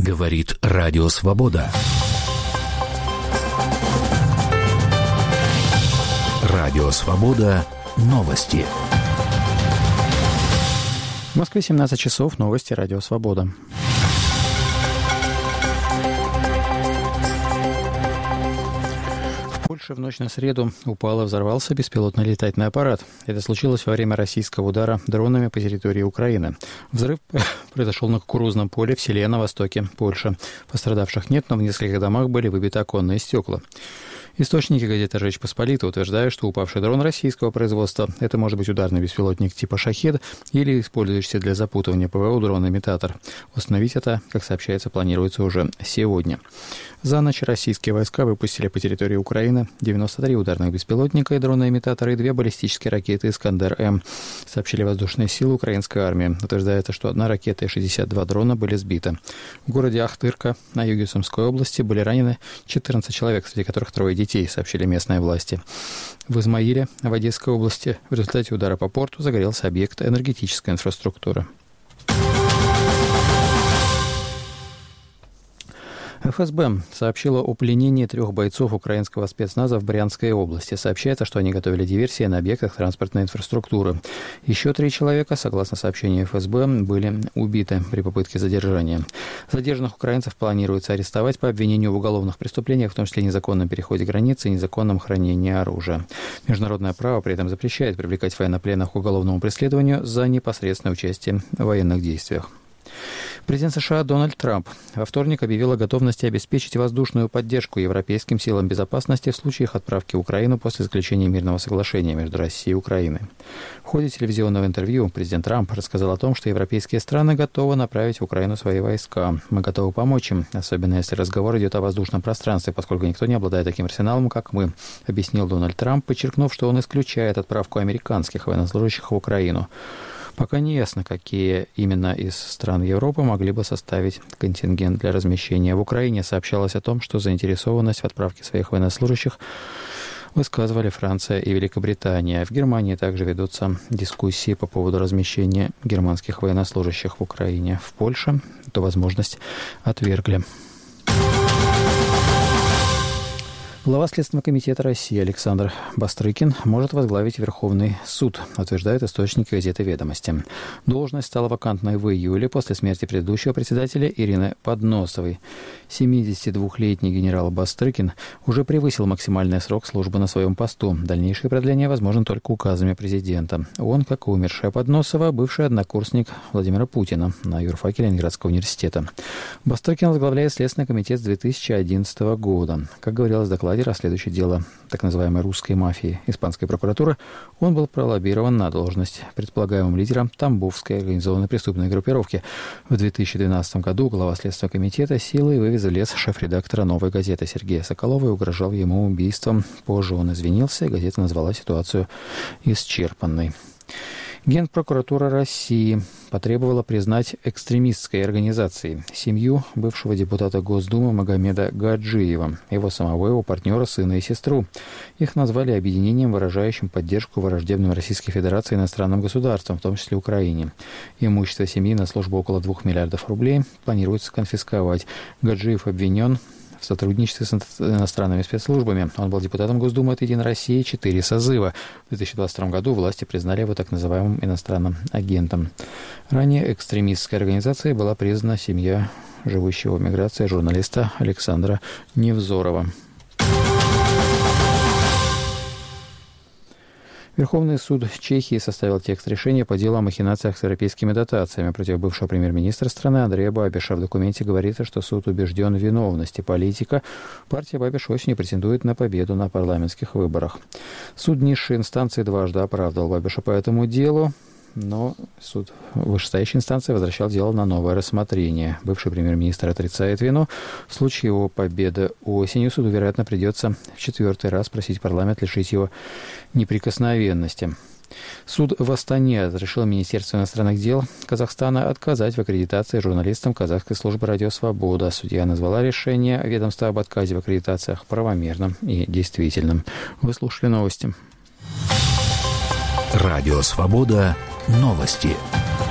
Говорит Радио Свобода. Радио Свобода. Новости. В Москве 17 часов. Новости Радио Свобода. В Польше в ночь на среду упал и взорвался беспилотный летательный аппарат. Это случилось во время российского удара дронами по территории Украины. Взрыв произошел на кукурузном поле в селе на востоке Польши. Пострадавших нет, но в нескольких домах были выбиты оконные стекла. Источники газеты «Речь Посполитой» утверждают, что упавший дрон российского производства – это может быть ударный беспилотник типа «Шахед» или использующийся для запутывания ПВО дрон-имитатор. Установить это, как сообщается, планируется уже сегодня. За ночь российские войска выпустили по территории Украины 93 ударных беспилотника и дрона-имитатора и 2 баллистические ракеты «Искандер-М», сообщили воздушные силы украинской армии. Утверждается, что 1 ракета и 62 дрона были сбиты. В городе Ахтырка на юге Сумской области были ранены 14 человек, среди которых 3 детей, сообщили местные власти. В Измаиле, в Одесской области, в результате удара по порту загорелся объект энергетической инфраструктуры. ФСБ сообщила о пленении 3 бойцов украинского спецназа в Брянской области. Сообщается, что они готовили диверсии на объектах транспортной инфраструктуры. Еще 3 человека, согласно сообщению ФСБ, были убиты при попытке задержания. Задержанных украинцев планируется арестовать по обвинению в уголовных преступлениях, в том числе незаконном переходе границы и незаконном хранении оружия. Международное право при этом запрещает привлекать военнопленных к уголовному преследованию за непосредственное участие в военных действиях. Президент США Дональд Трамп во вторник объявил о готовности обеспечить воздушную поддержку европейским силам безопасности в случае их отправки в Украину после заключения мирного соглашения между Россией и Украиной. В ходе телевизионного интервью президент Трамп рассказал о том, что европейские страны готовы направить в Украину свои войска. Мы готовы помочь им, особенно если разговор идет о воздушном пространстве, поскольку никто не обладает таким арсеналом, как мы, объяснил Дональд Трамп, подчеркнув, что он исключает отправку американских военнослужащих в Украину. Пока не ясно, какие именно из стран Европы могли бы составить контингент для размещения в Украине. Сообщалось о том, что заинтересованность в отправке своих военнослужащих высказывали Франция и Великобритания. В Германии также ведутся дискуссии по поводу размещения германских военнослужащих в Украине. В Польше эту возможность отвергли. Глава Следственного комитета России Александр Бастрыкин может возглавить Верховный суд, утверждают источники газеты «Ведомости». Должность стала вакантной в июле после смерти предыдущего председателя Ирины Подносовой. 72-летний генерал Бастрыкин уже превысил максимальный срок службы на своем посту. Дальнейшее продление возможно только указами президента. Он, как и умершая Подносова, бывший однокурсник Владимира Путина на юрфаке Ленинградского университета. Бастрыкин возглавляет Следственный комитет с 2011 года. Как говорилось в докладе, расследующее дело так называемой русской мафии испанской прокуратуры, он был пролоббирован на должность предполагаемым лидером Тамбовской организованной преступной группировки. В 2012 году глава Следственного комитета силой вывез в лес шеф-редактора «Новой газеты» Сергея Соколова и угрожал ему убийством. Позже он извинился, и газета назвала ситуацию исчерпанной. Генпрокуратура России потребовала признать экстремистской организацией семью бывшего депутата Госдумы Магомеда Гаджиева, его самого, его партнера, сына и сестру. Их назвали объединением, выражающим поддержку враждебным Российской Федерации иностранным государствам, в том числе Украине. Имущество семьи на службу около 2 миллиардов рублей планируется конфисковать. Гаджиев обвинен в сотрудничестве с иностранными спецслужбами. Он был депутатом Госдумы от «Единой России» 4 созыва. В 2022 году власти признали его так называемым иностранным агентом. Ранее экстремистской организацией была признана семья живущего в эмиграции журналиста Александра Невзорова. Верховный суд Чехии составил текст решения по делу о махинациях с европейскими дотациями против бывшего премьер-министра страны Андрея Бабиша. В документе говорится, что суд убежден в виновности политика. Партия Бабиш осенью претендует на победу на парламентских выборах. Суд низшей инстанции дважды оправдывал Бабиша по этому делу, но суд вышестоящей инстанции возвращал дело на новое рассмотрение. Бывший премьер-министр отрицает вину. В случае его победы осенью суду, вероятно, придется в 4-й раз просить парламент лишить его неприкосновенности. Суд в Астане разрешил Министерству иностранных дел Казахстана отказать в аккредитации журналистам казахской службы «Радио Свобода». Судья назвала решение ведомства об отказе в аккредитациях правомерным и действительным. Вы слушали новости. Радио Свобода. Новости.